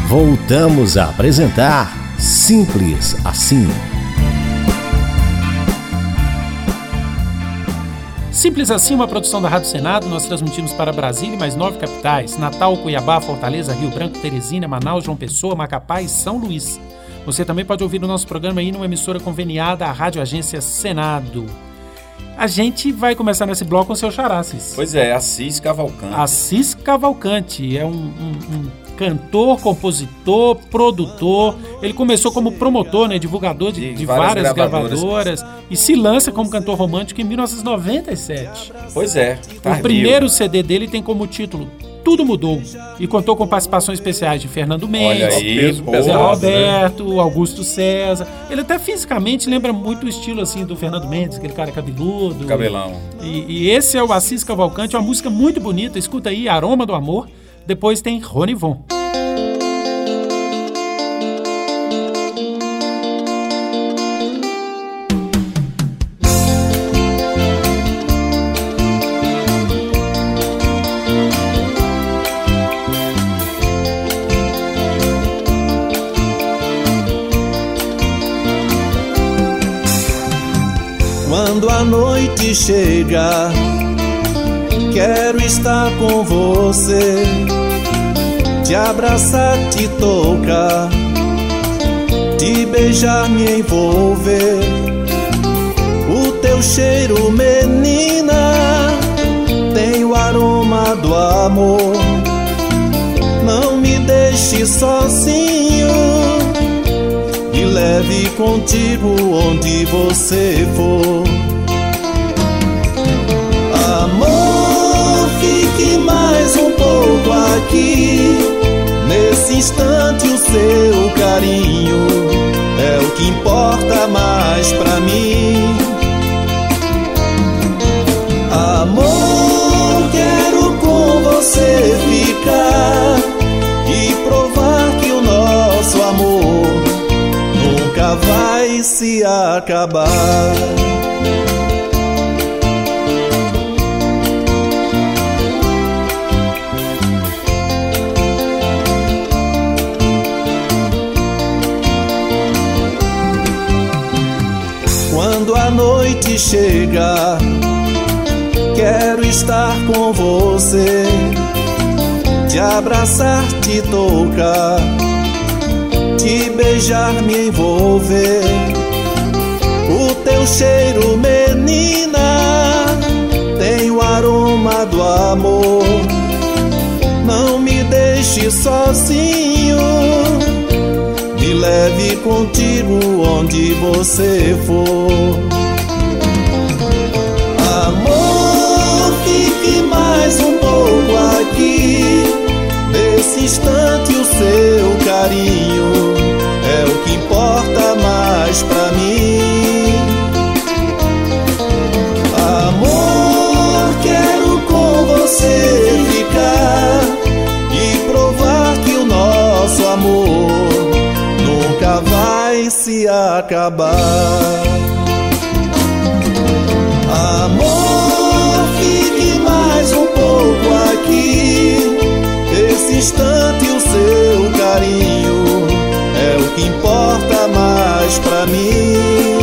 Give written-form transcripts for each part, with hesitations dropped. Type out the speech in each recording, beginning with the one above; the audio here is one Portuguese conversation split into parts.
Voltamos a apresentar Simples Assim. Simples Assim, uma produção da Rádio Senado. Nós transmitimos para Brasília e mais 9 capitais: Natal, Cuiabá, Fortaleza, Rio Branco, Teresina, Manaus, João Pessoa, Macapá e São Luís. Você também pode ouvir o nosso programa aí numa emissora conveniada, a Rádio Agência Senado. A gente vai começar nesse bloco com o seu xará, Assis. Pois é, Assis Cavalcante. Assis Cavalcante é um cantor, compositor, produtor. Ele começou como promotor, né, divulgador de várias gravadoras e se lança como cantor romântico em 1997. Pois é. O primeiro CD dele tem como título Tudo Mudou e contou com participações especiais de Fernando Mendes, Zé Roberto, né? Augusto César. Ele até fisicamente lembra muito o estilo assim do Fernando Mendes, aquele cara cabeludo. Cabelão. E esse é o Assis Cavalcante, uma música muito bonita. Escuta aí, Aroma do Amor. Depois tem Rony Von. Quando a noite chega, quero estar com você, te abraçar, te tocar, te beijar, me envolver. O teu cheiro, menina, tem o aroma do amor. Não me deixe sozinho, me leve contigo onde você for. Amor, fique mais um pouco aqui. Nesse instante o seu carinho é o que importa mais pra mim. Amor, quero com você ficar e provar que o nosso amor nunca vai se acabar. Quando a noite chega, quero estar com você, te abraçar, te tocar, te beijar, me envolver. O teu cheiro, menina, tem o aroma do amor. Não me deixe sozinho, me leve contigo onde você for. Amor, fique mais um pouco aqui. Nesse instante o seu carinho é o que importa mais pra mim. Amor, quero com você ficar e provar que o nosso amor nunca vai se acabar. Amor, fique mais um pouco aqui. Esse instante o seu carinho é o que importa mais pra mim.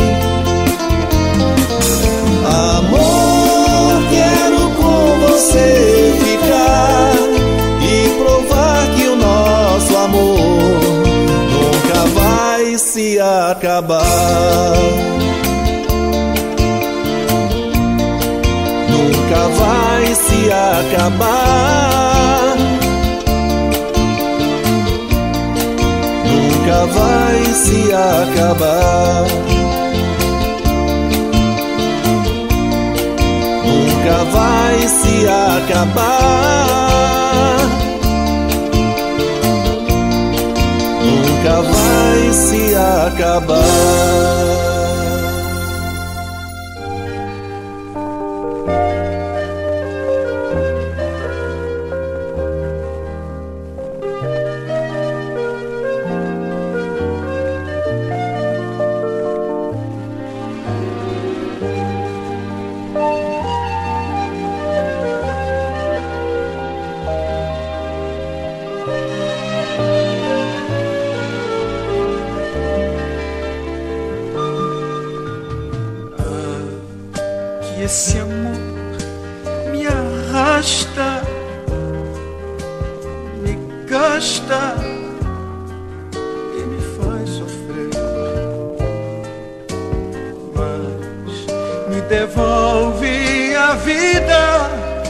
Amor, quero com você ficar e provar que o nosso amor nunca vai se acabar. Nunca vai se acabar. Nunca vai se acabar. Nunca vai se acabar. Nunca vai se acabar. esse amor me arrasta, me gasta e me faz sofrer, mas me devolve a vida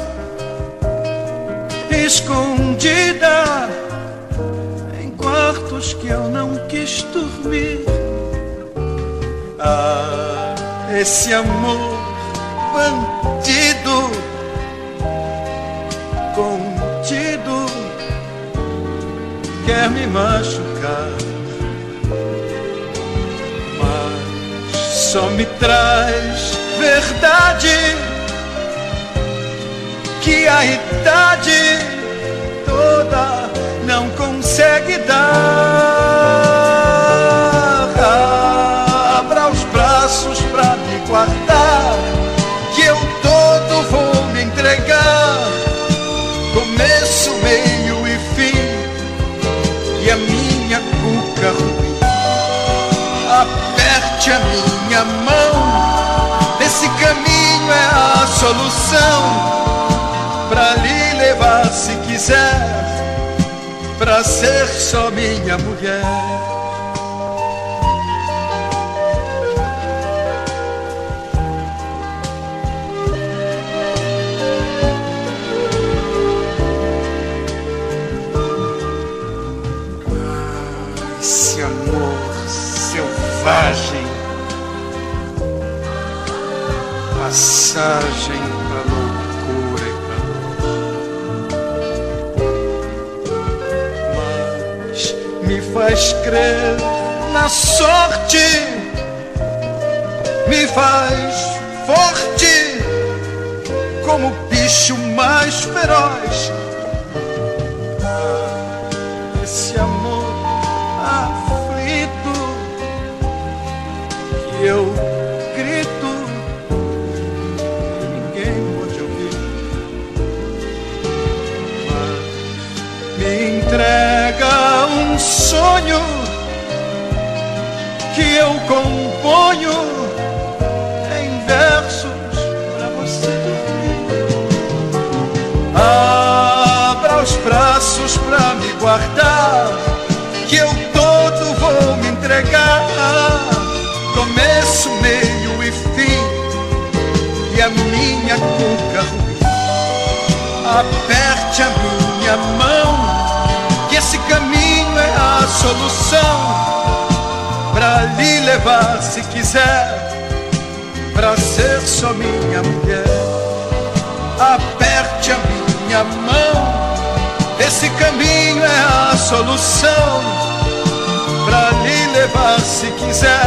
escondida em quartos que eu não quis dormir. Ah, esse amor bandido, contido, quer me machucar, mas só me traz verdade que a idade toda não consegue dar. Abra os braços pra me guardar, que eu todo vou me entregar, começo, meio e fim, e a minha cuca ruim. Aperte a minha mão, esse caminho é a solução pra lhe levar se quiser, pra ser só minha mulher. Esse amor selvagem, passagem pra loucura e pra dor, mas me faz crer na sorte, me faz forte como o bicho mais feroz. Esse amor aflito que eu grito e ninguém pode ouvir, mas me entrega um sonho que eu componho em versos pra você dormir. Abra os braços pra me guardar, que eu todo vou me entregar, começo, meio e fim, e a minha cuca ruim. Aperte a minha mão, que esse caminho é a solução pra lhe levar se quiser, pra ser só minha mulher. Aperte a minha mão, esse caminho é a solução pra lhe levar se quiser,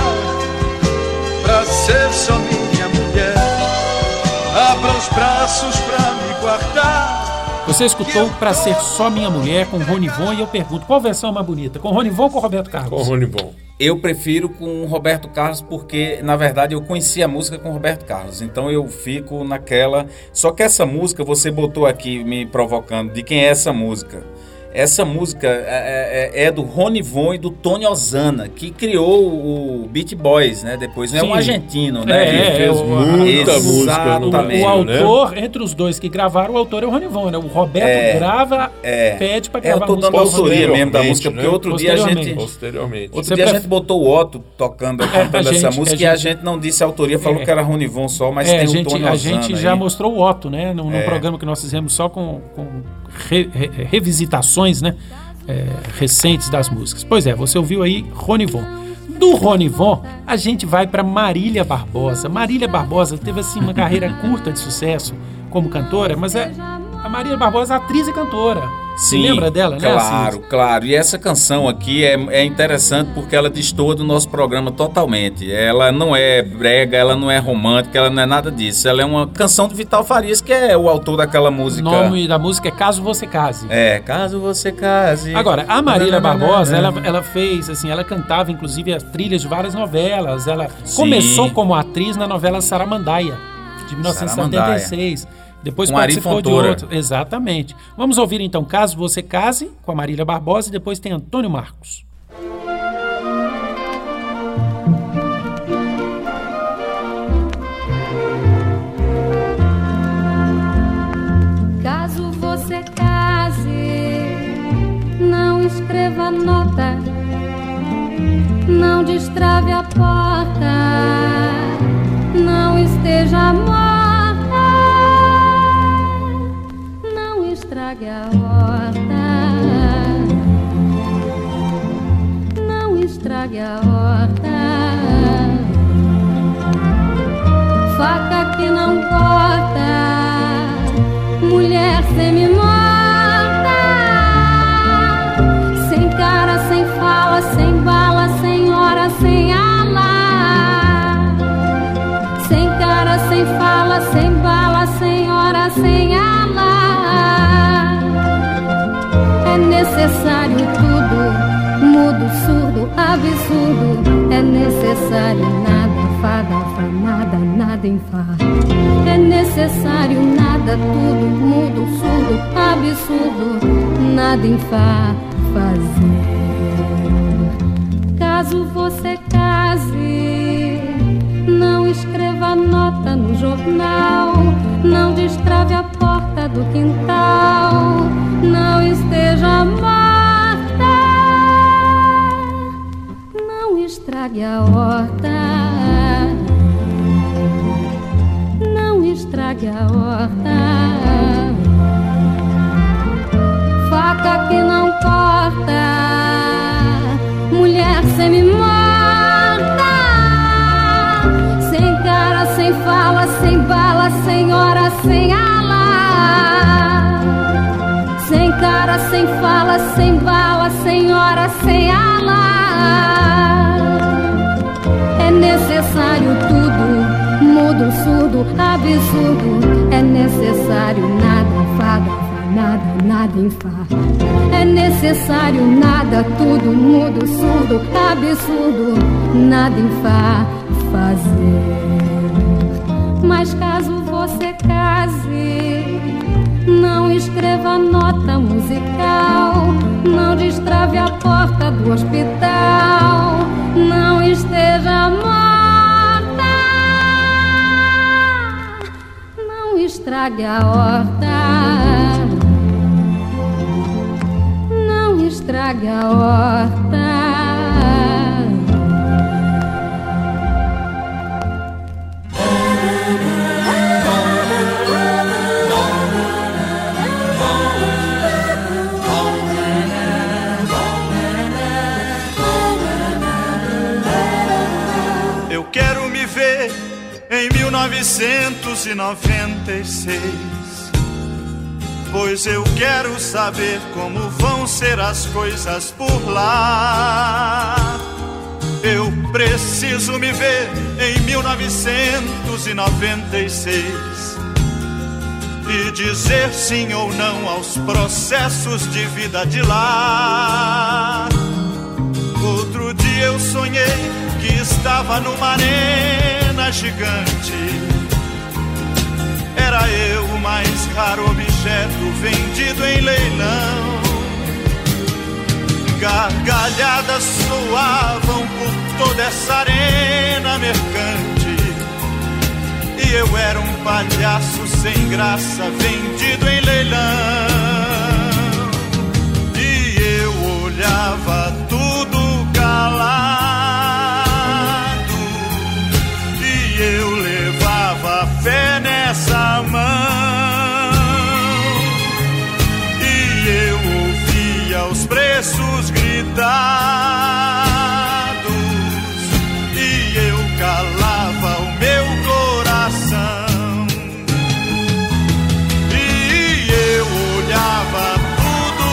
pra ser só minha mulher. Abra os braços pra me guardar. Você escutou Pra Ser Só Minha Mulher com Rony Von, e eu pergunto, qual versão é mais bonita? Com Rony Von ou com Roberto Carlos? Com Rony Von. Eu prefiro com o Roberto Carlos porque, na verdade, eu conheci a música com o Roberto Carlos. Então eu fico naquela... Só que essa música, você botou aqui me provocando, de quem é essa música? Essa música é do Rony Von e do Tony Ozana, que criou o Beach Boys, né? Depois, não é um argentino, né? Ele fez muita música no o autor, né? Entre os dois que gravaram, o autor é o Rony Von, né? O Roberto grava, pede pra gravar a música. Eu tô dando a autoria mesmo da música, porque outro dia a gente... Posteriormente. Outro dia a gente botou o Otto tocando, cantando essa música, e a gente não disse a autoria, falou que era Rony Von só, mas tem o Tony Ozana. A gente já mostrou o Otto, né? Num programa que nós fizemos só com revisitações, né? Recentes das músicas. Pois é, você ouviu aí Rony Von. Do Rony Von, a gente vai para Marília Barbosa. Marília Barbosa teve assim uma carreira curta de sucesso como cantora, mas a Marília Barbosa é atriz e cantora. Sim, você lembra dela, né? Claro. E essa canção aqui é interessante porque ela destoa do nosso programa totalmente. Ela não é brega, ela não é romântica, ela não é nada disso. Ela é uma canção de Vital Farias, que é o autor daquela música. O nome da música é Caso Você Case. Caso Você Case. Agora, a Marília Barbosa, ela fez, assim, ela cantava inclusive as trilhas de várias novelas. Ela começou como atriz na novela Saramandaia, de 1976. Depois participou de outro. Exatamente. Vamos ouvir então Caso Você Case, com a Marília Barbosa, e depois tem Antônio Marcos. escreva nota, não destrave a porta, não esteja morta, não estrague a horta, não estrague a horta. Faca que não corta, mulher semi-morta, sem cara, sem fala, sem bala, sem hora, sem ala. Sem cara, sem fala, sem bala, sem hora, sem ala. É necessário tudo, mudo, surdo, absurdo. É necessário nada, fada, famada, nada em fá. É necessário nada, tudo, mudo, surdo, absurdo, nada em fá fazer. Caso você case, não escreva nota no jornal, não destrave a porta do quintal, não esteja morta, não estrague a horta, não estrague a horta. Faca que não corta, mulher semi-morta, sem cara, sem fala, sem bala, sem hora, sem ala. Sem cara, sem fala, sem bala, sem hora, sem ala. É necessário tudo, mudo, surdo, absurdo. É necessário nada, fada, nada, nada em fá. É necessário nada, tudo, mudo, surdo, absurdo, nada em fá fazer. Mas caso você case, não escreva nota musical, não destrave a porta do hospital, não esteja morta, não estrague a horta, não estrague a horta. Eu quero me ver em 1996, pois eu quero saber como vão ser as coisas por lá. Eu preciso me ver em 1996 e dizer sim ou não aos processos de vida de lá. Outro dia eu sonhei que estava numa arena gigante. Era eu o mais raro objeto vendido em leilão. Gargalhadas soavam por toda essa arena mercante, e eu era um palhaço sem graça vendido em leilão. E eu olhava tudo calado, e eu levava fé nessa mão, e eu ouvia os preços gritados, e eu calava o meu coração, e eu olhava tudo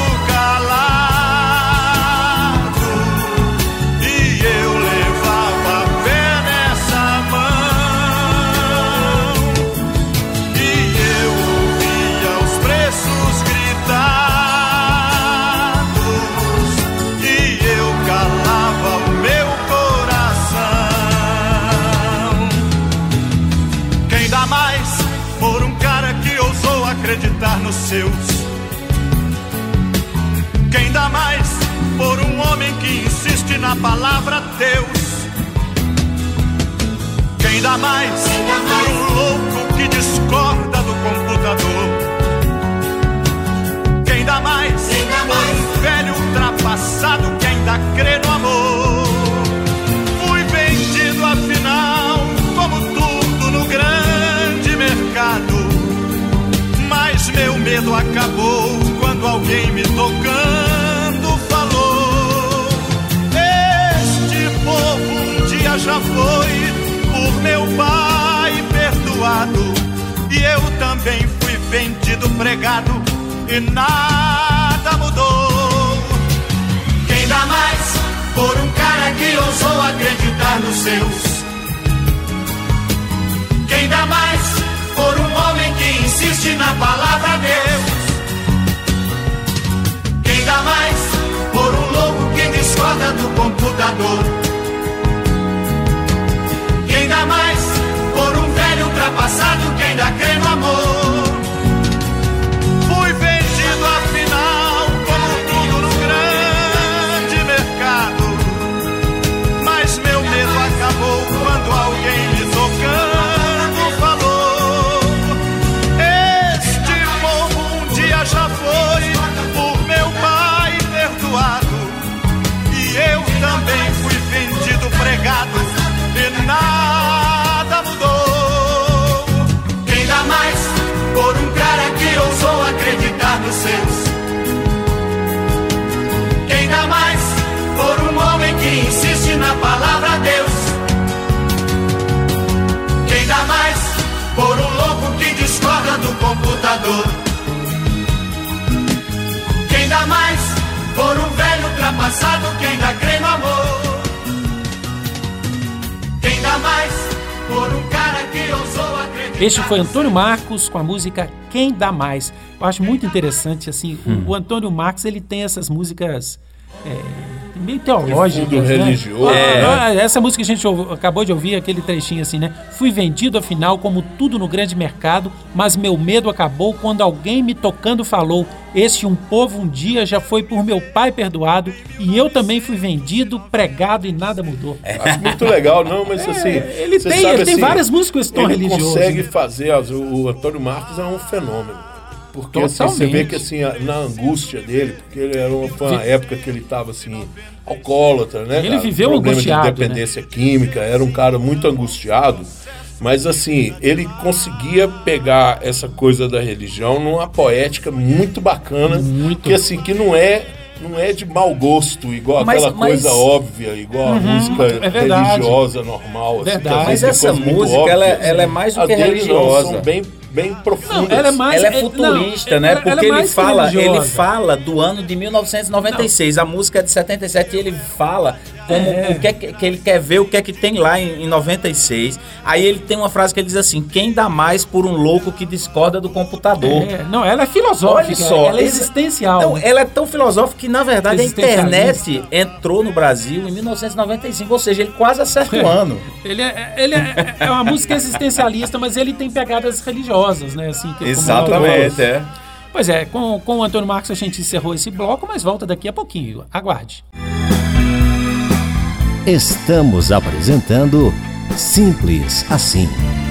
calado, e eu levava fé nessa mão, e eu ouvia os preços gritados, e eu calava o meu coração. Quem dá mais por um cara que ousou acreditar nos seus? Quem dá mais por um homem que insiste na palavra Deus? Quem dá mais por um louco que discorda do computador? Quem dá mais por um velho trapalhão medo acabou quando alguém me tocando falou: este povo um dia já foi por meu pai perdoado, e eu também fui vendido, pregado, e nada mudou. Quem dá mais por um cara que ousou acreditar nos seus? Quem dá mais por um homem que insiste na palavra Deus? Quem dá mais por um louco que discorda do computador? Quem dá mais por um velho ultrapassado que ainda crê no amor? Fui vendido afinal como tudo no grande mercado, mas meu medo acabou quando alguém me tocando falou: este povo um dia já foi por meu pai perdoado, e eu também fui vendido, pregado, e nada mudou. Quem dá mais por um cara que ousou acreditar nos seus? Quem dá mais por um homem que insiste na palavra Deus? Quem dá mais por um louco que discorda do computador? Quem dá mais por um velho ultrapassado que ainda crê no amor? Quem dá mais por um cara que ousou acreditar? Este foi Antônio Marcos com a música Quem Dá Mais. Eu acho muito interessante, assim, o Antônio Marcos, ele tem essas músicas meio teológicas, fundo religioso. Essa música que a gente acabou de ouvir, aquele trechinho assim, né? Fui vendido afinal como tudo no grande mercado, mas meu medo acabou quando alguém me tocando falou: este um povo um dia já foi por meu pai perdoado, e eu também fui vendido, pregado, e nada mudou. Acho muito legal, não, mas assim... Ele tem várias músicas com esse tom religioso. Ele consegue fazer, o Antônio Marcos é um fenômeno. Porque assim, você vê que assim, na angústia dele, porque ele era uma época que ele estava assim, alcoólatra, né? Ele viveu angustiado, de dependência química, era um cara muito angustiado, mas assim, ele conseguia pegar essa coisa da religião numa poética muito bacana, que assim, que não é de mau gosto, igual aquela coisa óbvia, igual a música religiosa normal. Assim, mas essa música, ela é mais do que religiosa. São bem profundas. Não, ela é futurista, né? Porque ele fala do ano de 1996. A música é de 77 e ele fala como o que ele quer ver, o que é que tem lá em 96. Aí ele tem uma frase que ele diz assim: quem dá mais por um louco que discorda do computador? Não, ela é filosófica. Olha só, ela é existencial. Não, ela é tão filosófica que, na verdade, a internet entrou no Brasil em 1995, ou seja, ele quase acerta o ano. Ele é uma música existencialista, mas ele tem pegadas religiosas, né? Assim, exatamente, Pois é, com o Antônio Marcos a gente encerrou esse bloco, mas volta daqui a pouquinho. Aguarde. Estamos apresentando Simples Assim.